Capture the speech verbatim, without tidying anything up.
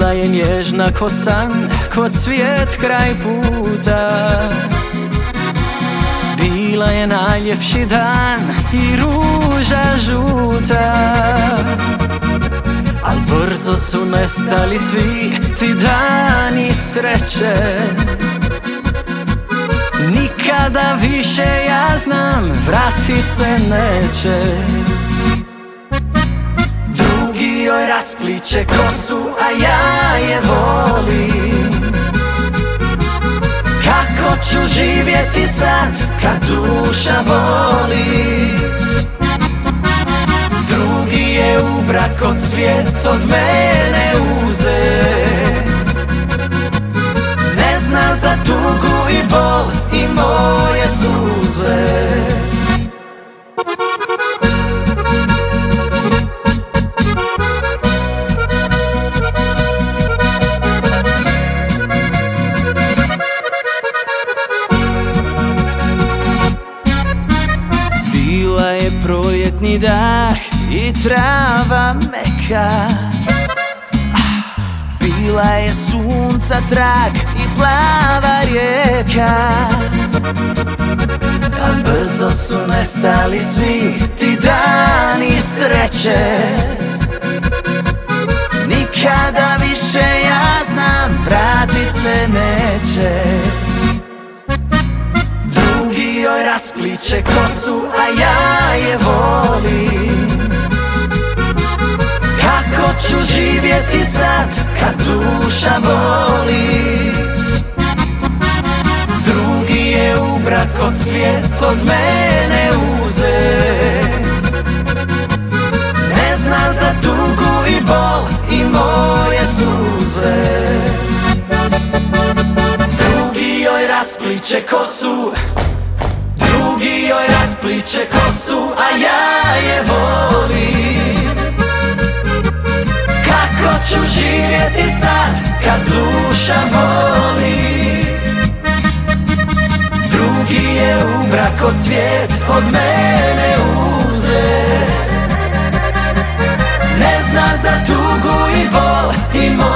Bila je nježna ko san, ko cvijet kraj puta. Bila je najljepši dan i ruža žuta. Al brzo su nestali svi ti dani sreće. Nikada više, ja znam, vratit se neće. Drugi joj raspliče kosu, a ja je volim. Kako ću živjeti sad, kad duša boli? Drugi je u brak od svijet od mene uze. Ne zna za tugu i bol i moje suze. Bila je proljetni dah i trava meka. Bila je sunca trag i plava rijeka. A brzo su nestali svi ti dani sreće. Nikada više, ja znam, vratit se neće. Drugi joj raspliče kosu, a ja je volim. Kako ću živjeti sad, kad duša boli? Drugi je u brak od svijet od mene uze. Ne zna za tugu i bol i moje suze. Drugi joj raspliče kosu, drugi joj raspliče kosu, a ja je volim. Kako ću živjeti sad, kad duša boli? Drugi je u brak od svijet od mene uze. Ne zna za tugu i bol i moj